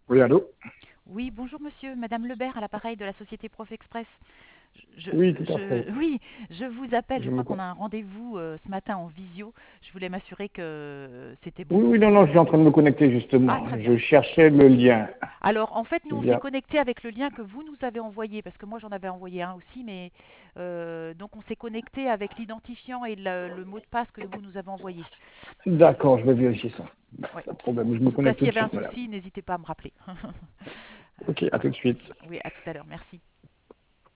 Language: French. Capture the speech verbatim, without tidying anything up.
Oui, allô? Oui, bonjour monsieur, Madame Lebert à l'appareil de la société Prof Express. Je, Oui, tout à fait. je- oui, je vous appelle, je Je me... crois qu'on con- a un rendez-vous euh, ce matin en visio. Je voulais m'assurer que c'était bon Oui, pour oui, non, vous. non, je suis en train de me connecter Ah, justement. très bien. Je cherchais le lien. Alors, en fait, nous, C'est on s'est bien. connecté avec le lien que vous nous avez envoyé, parce que moi, j'en avais envoyé un aussi, mais euh, donc on s'est connecté avec l'identifiant et le, le mot de passe que vous nous avez envoyé. D'accord, je vais vérifier ça. Ouais. Pas de problème, je En me tout cas, connecte s'il tout y de avait un suite, madame. souci, n'hésitez pas à me rappeler. Ok, à tout de suite. Oui, à tout à l'heure, merci.